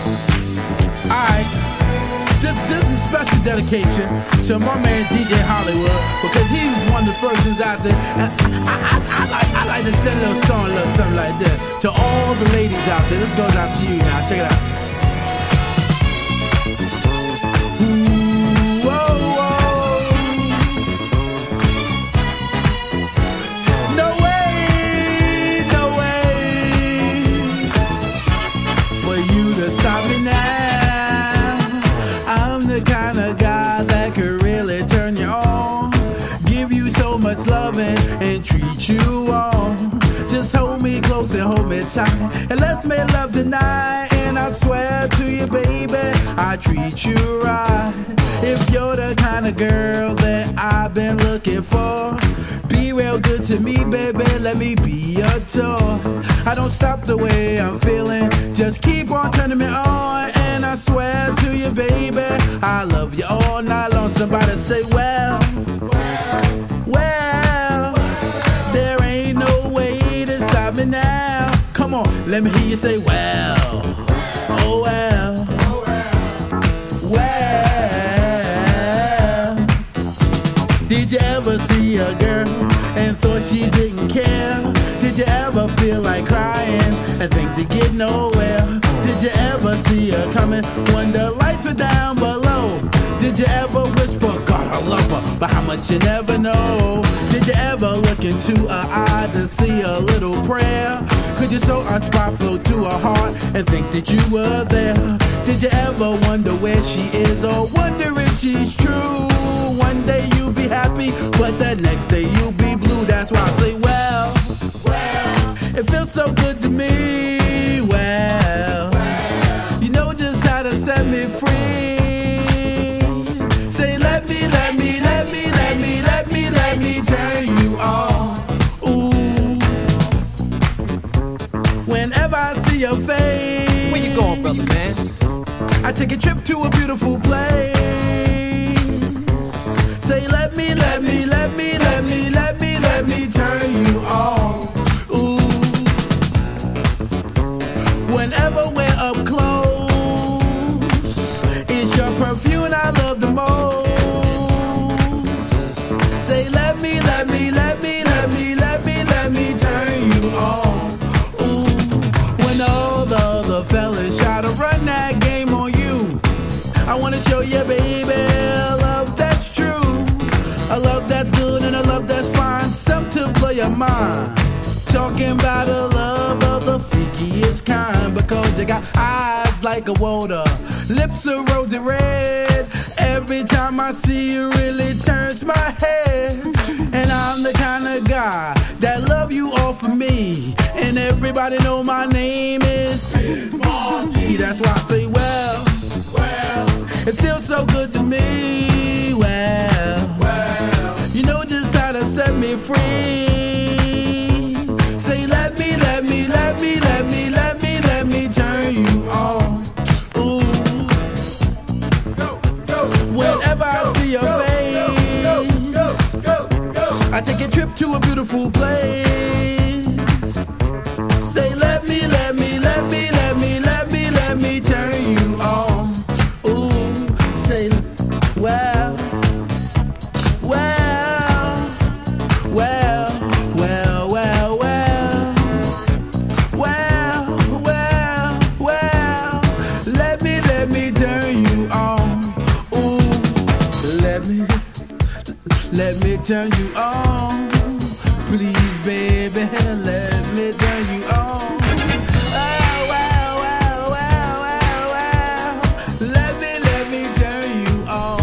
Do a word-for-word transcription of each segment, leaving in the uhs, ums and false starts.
Alright, this, this is a special dedication to my man D J Hollywood, because he was one of the first ones out there. And I, I, I, I, like, I like to send a little song, a little something like that to all the ladies out there. This goes out to you now. Check it out. Ooh, whoa, whoa. No way, no way for you to stop me now. I'm the kind of guy that could really turn you on, give you so much loving and treat you on. Just hold me close and hold me tight, and let's make love tonight. And I swear to you, baby, I treat you right. If you're the kind of girl that I've been looking for, be real good to me, baby, let me be your toy. I don't stop the way I'm feeling, just keep on turning me on. And I swear to you, baby, I love you all night long. Somebody say, well, well, there ain't no way to stop me now. Come on, let me hear you say, well, oh well, well. Did you ever see a girl and thought she didn't care? Did you ever feel like crying and think to get nowhere? Did you ever see her coming when the lights were down below? Did you ever whisper, God, I love her, but how much you never know? Did you ever look into her eye to see a little prayer? Could you sew a spark flow to her heart and think that you were there? Did you ever wonder where she is, or wonder if she's true? One day you'll be happy, but the next day you'll be blue. That's why I say, well, well, it feels so good to me. Well, well, you know just how to set me free. Say, let me, let me, let me, let me, let me, let me turn you on. Ooh, whenever I see your face, where you going, brother, man? I take a trip to a beautiful place. Say, let me, let me, let me, let me, let me, let me turn you on. Ooh, whenever we're up close, it's your perfume I love the most. Say, let me, let me, let me, let me, let me, let me turn you on. Ooh, when all the other fellas try to run that game on you, I wanna show you, baby, a love that's true, a love that's good and a love that's fine, something to blow your mind. Talking about a love of the freakiest kind, because you got eyes like a water, lips are rosy red. Every time I see you, really turns my head. And I'm the kind of guy that love you all for me, and everybody know my name is Bismarcky. That's why I say, well, well, it feels so good to me. Well, well, you know just how to set me free. Say, let me, let me, let me, let me, let me, let me turn you on. Ooh, whenever I see your face, I take a trip to a beautiful place. Say, let me, let me, let me, let me, let me, let me turn you on. Ooh, say, well, well, well, well, well, well, well, well, well, let me, let me turn you on. Ooh, let me, let me turn you on. Please, baby, let me turn you on. Oh, well, well, well, well, well, let me, let me turn you on.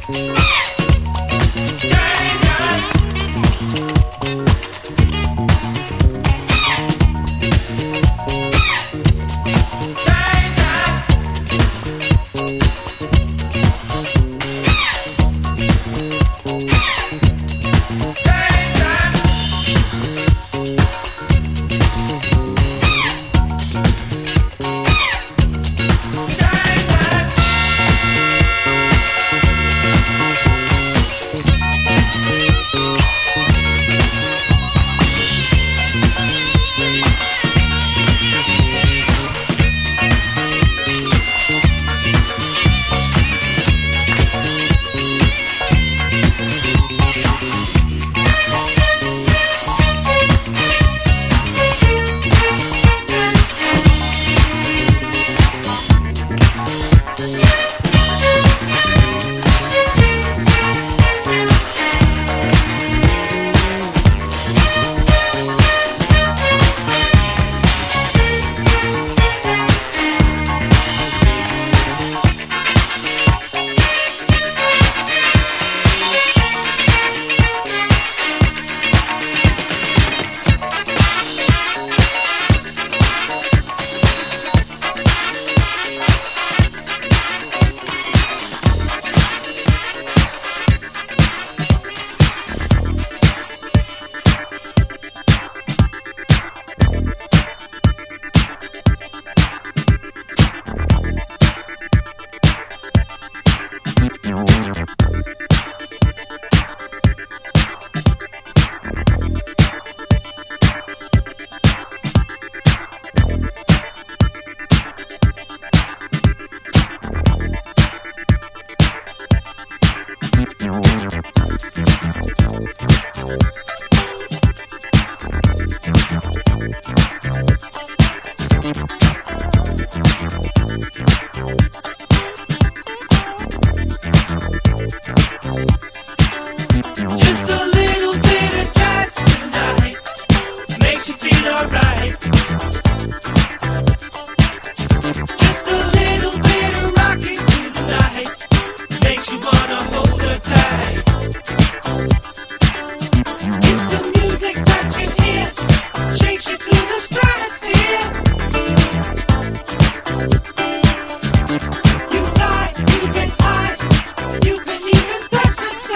You fly, you get high, you can even touch the sky.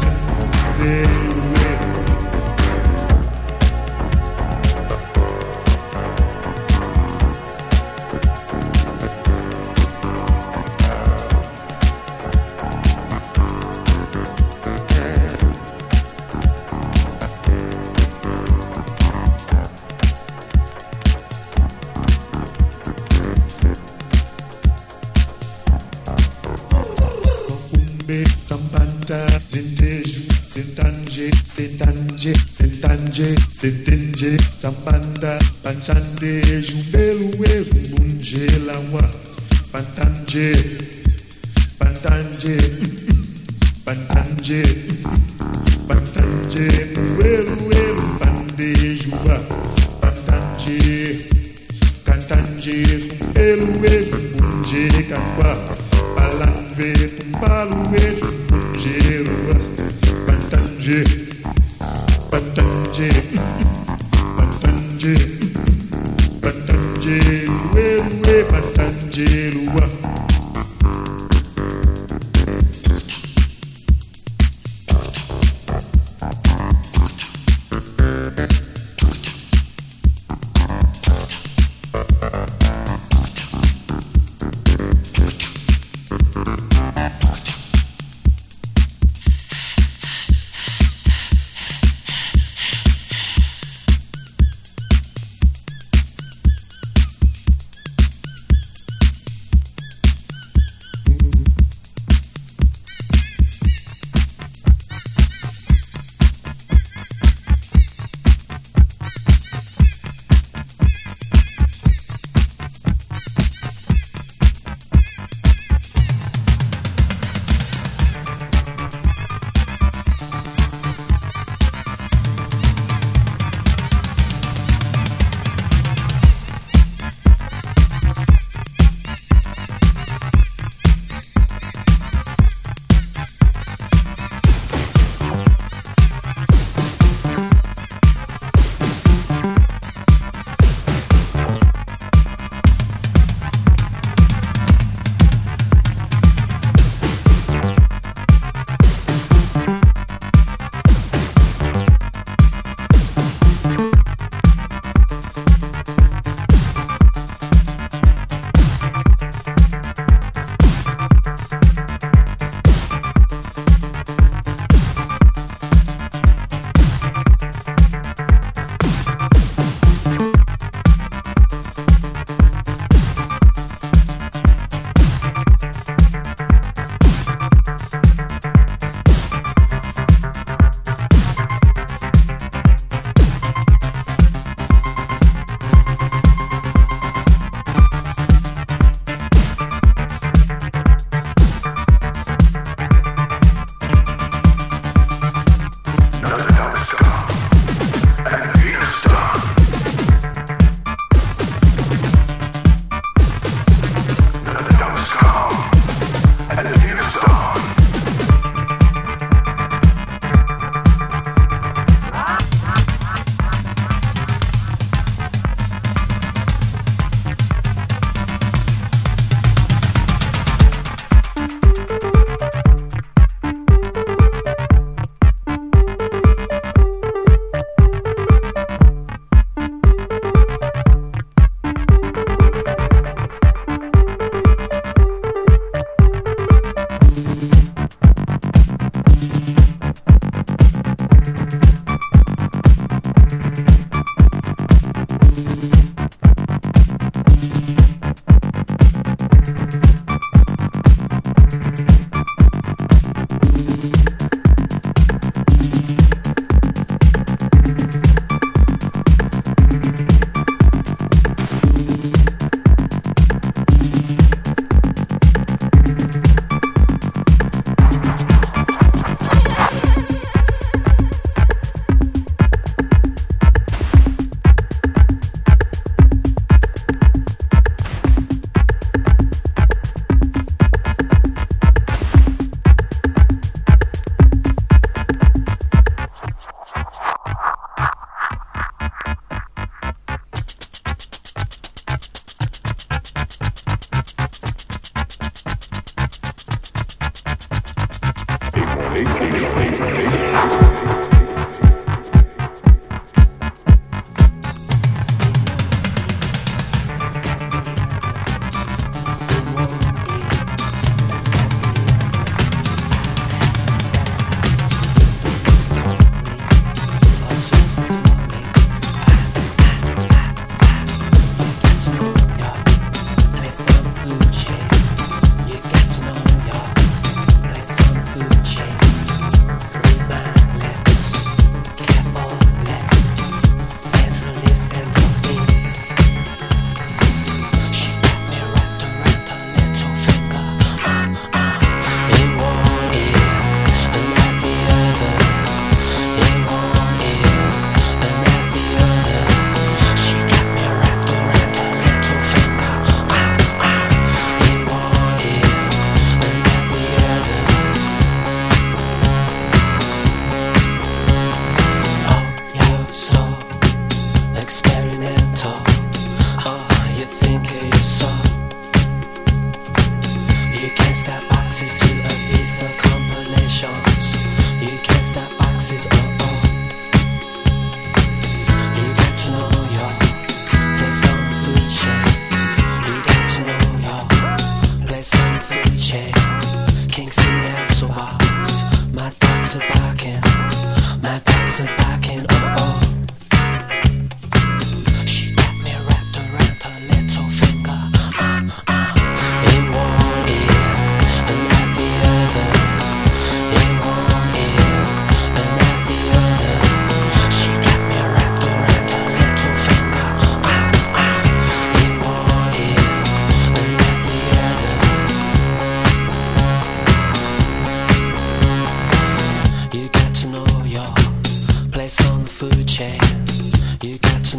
Setenge, Sambanda, Panchande, Jumbelu, Zumbunje, Lawa, Pantanje, Pantanje, Pantanje, Pantanje, Uelu, Uelu, Pande, Jua, Pantanje, Cantanje, Zumbelu, Zumbunje, Kakwa, Palanve, Tumbalu, Zumbunje, Lua, Pantanje, Pantanje, Pantanje, Pantanje, Uwe, Uwe, Pantanje, Lua.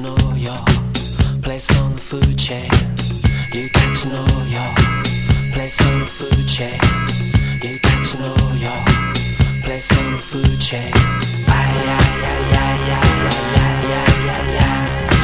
know your place on the food chain. You got to know your place on the food chain. You got to know your place on the food chain. Ay, ay, ay, ay, ay, ay, ay, ay, ay, ay.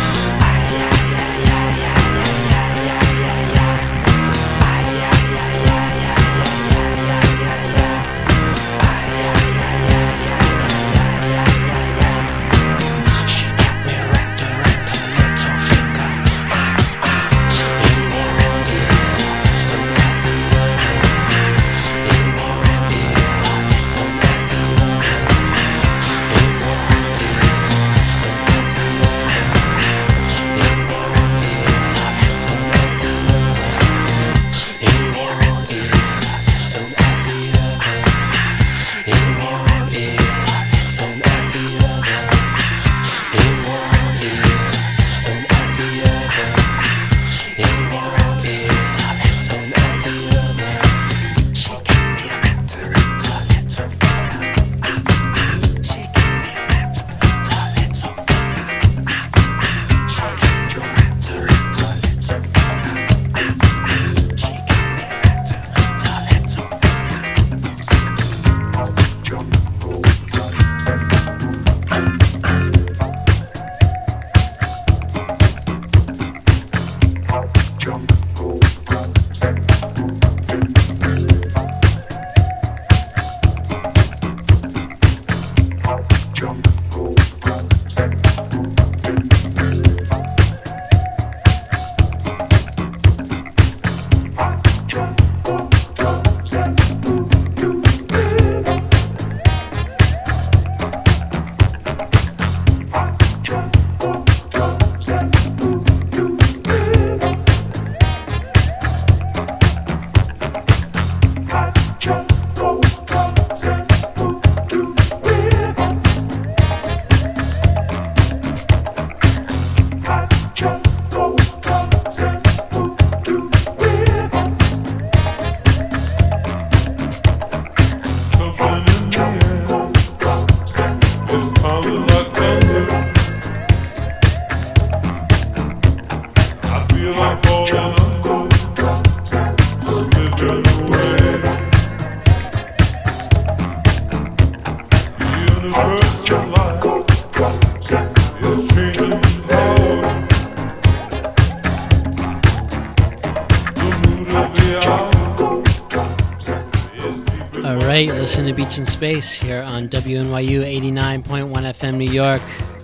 Listen to Beats in Space here on W N Y U eighty-nine point one F M New York.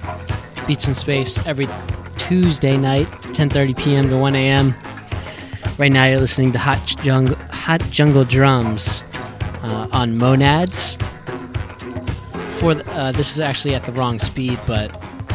Beats in Space every Tuesday night, ten thirty p.m. to one a.m. Right now you're listening to Hot Jungle, Hot Jungle Drums uh, on Monads. For the, uh, this is actually at the wrong speed, but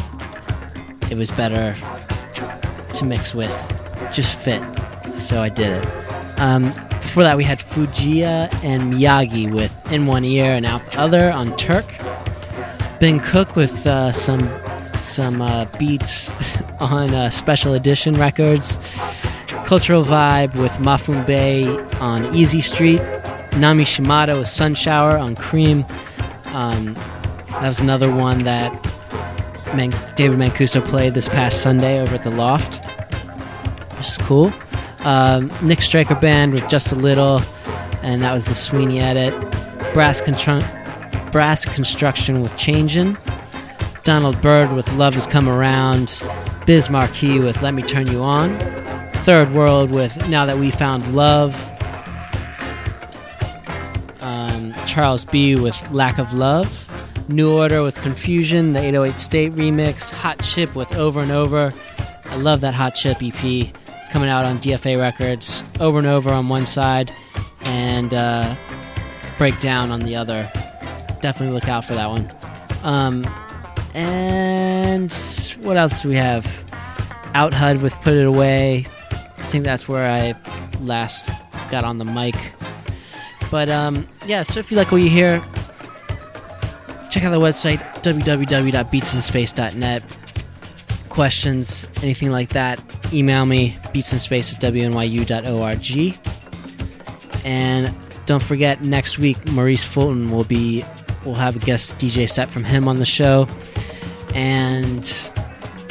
it was better to mix with. Just fit, so I did it. Um, Before that, we had Fujiya and Miyagi with In One Ear and Out the Other on Turk. Ben Cook with uh, some some uh, beats on uh, Special Edition Records. Cultural Vibe with Mafun Bay on Easy Street. Nami Shimada with Sun Shower on Cream. Um, that was another one that Man- David Mancuso played this past Sunday over at the Loft, which is cool. Um, Nick Stryker Band with Just a Little, and that was the Sweeney edit. Brass, Contru- Brass Construction with Changin'. Donald Byrd with Love Has Come Around. Biz Marquis with Let Me Turn You On. Third World with Now That We Found Love. Um, Charles B. with Lack of Love. New Order with Confusion, the eight oh eight State remix. Hot Chip with Over and Over. I love that Hot Chip E P. Coming out on D F A Records, Over and Over on one side, and uh, Breakdown on the other. Definitely look out for that one. Um, and what else do we have? Out H U D with Put It Away. I think that's where I last got on the mic. But um, yeah, so if you like what you hear, check out the website, w w w dot beats in space dot net. Questions, anything like that, email me, beatsinspace at w n y u dot org. And don't forget, next week, Maurice Fulton will be, we'll have a guest D J set from him on the show. And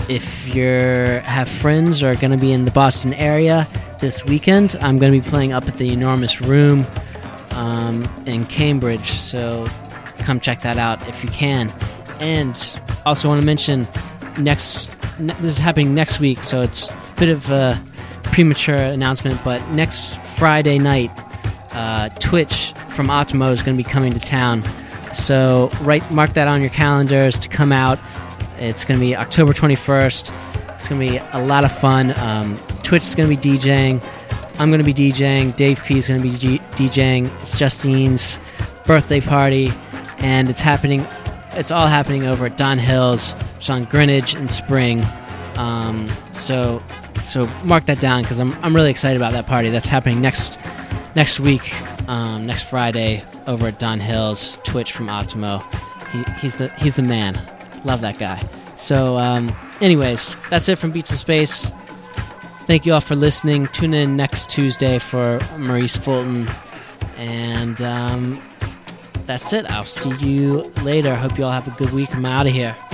if you have friends or are going to be in the Boston area this weekend, I'm going to be playing up at the Enormous Room um, in Cambridge, so come check that out if you can. And also want to mention, next ne- this is happening next week, so it's a bit of a premature announcement, but next Friday night, uh, Twitch from Optimo is going to be coming to town. So right, mark that on your calendars to come out. It's going to be October twenty-first. It's going to be a lot of fun. Um, Twitch is going to be DJing. I'm going to be DJing. Dave P is going to be G- DJing. It's Justine's birthday party, and it's happening. It's all happening over at Don Hills, which is on Greenwich and Spring. Um, so, so mark that down because I'm I'm really excited about that party. That's happening next next week, um, next Friday over at Don Hills. Twitch from Optimo. He, he's the he's the man. Love that guy. So, um, anyways, that's it from Beats in Space. Thank you all for listening. Tune in next Tuesday for Maurice Fulton, and um, that's it. I'll see you later. Hope you all have a good week. I'm out of here.